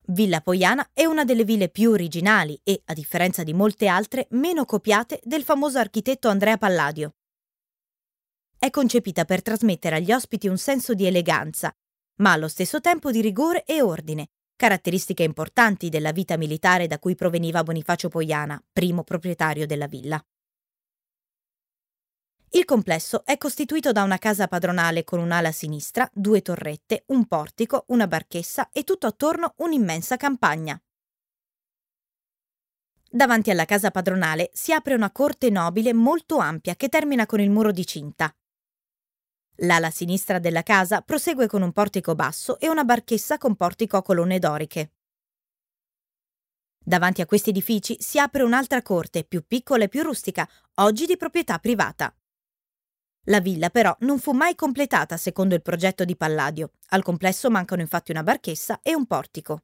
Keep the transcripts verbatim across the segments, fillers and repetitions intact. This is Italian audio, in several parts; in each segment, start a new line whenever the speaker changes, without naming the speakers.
Villa Pojana è una delle ville più originali e, a differenza di molte altre, meno copiate del famoso architetto Andrea Palladio. È concepita per trasmettere agli ospiti un senso di eleganza, ma allo stesso tempo di rigore e ordine, caratteristiche importanti della vita militare da cui proveniva Bonifacio Pojana, primo proprietario della villa. Il complesso è costituito da una casa padronale con un'ala a sinistra, due torrette, un portico, una barchessa e tutto attorno un'immensa campagna. Davanti alla casa padronale si apre una corte nobile molto ampia che termina con il muro di cinta. L'ala a sinistra della casa prosegue con un portico basso e una barchessa con portico a colonne doriche. Davanti a questi edifici si apre un'altra corte, più piccola e più rustica, oggi di proprietà privata. La villa però non fu mai completata secondo il progetto di Palladio. Al complesso mancano infatti una barchessa e un portico.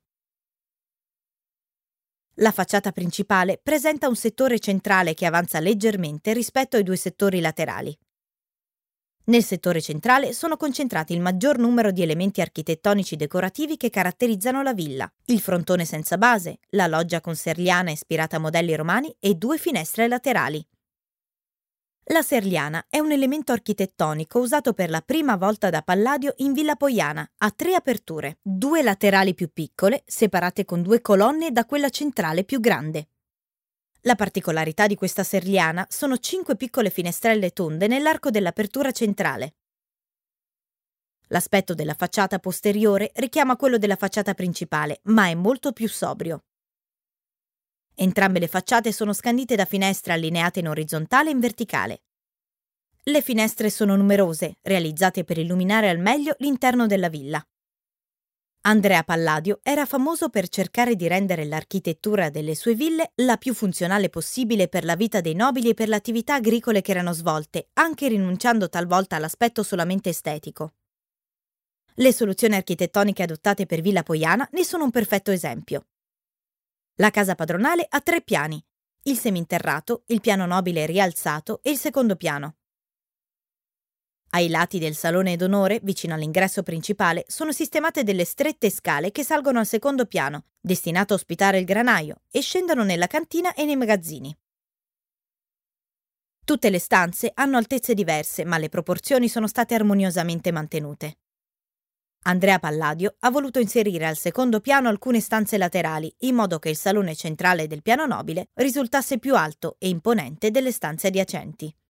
La facciata principale presenta un settore centrale che avanza leggermente rispetto ai due settori laterali. Nel settore centrale sono concentrati il maggior numero di elementi architettonici decorativi che caratterizzano la villa: il frontone senza base, la loggia con serliana ispirata a modelli romani e due finestre laterali. La serliana è un elemento architettonico usato per la prima volta da Palladio in Villa Pojana, a tre aperture, due laterali più piccole, separate con due colonne da quella centrale più grande. La particolarità di questa serliana sono cinque piccole finestrelle tonde nell'arco dell'apertura centrale. L'aspetto della facciata posteriore richiama quello della facciata principale, ma è molto più sobrio. Entrambe le facciate sono scandite da finestre allineate in orizzontale e in verticale. Le finestre sono numerose, realizzate per illuminare al meglio l'interno della villa. Andrea Palladio era famoso per cercare di rendere l'architettura delle sue ville la più funzionale possibile per la vita dei nobili e per le attività agricole che erano svolte, anche rinunciando talvolta all'aspetto solamente estetico. Le soluzioni architettoniche adottate per Villa Pojana ne sono un perfetto esempio. La casa padronale ha tre piani: il seminterrato, il piano nobile rialzato e il secondo piano. Ai lati del salone d'onore, vicino all'ingresso principale, sono sistemate delle strette scale che salgono al secondo piano, destinato a ospitare il granaio, e scendono nella cantina e nei magazzini. Tutte le stanze hanno altezze diverse, ma le proporzioni sono state armoniosamente mantenute. Andrea Palladio ha voluto inserire al secondo piano alcune stanze laterali, in modo che il salone centrale del piano nobile risultasse più alto e imponente delle stanze adiacenti.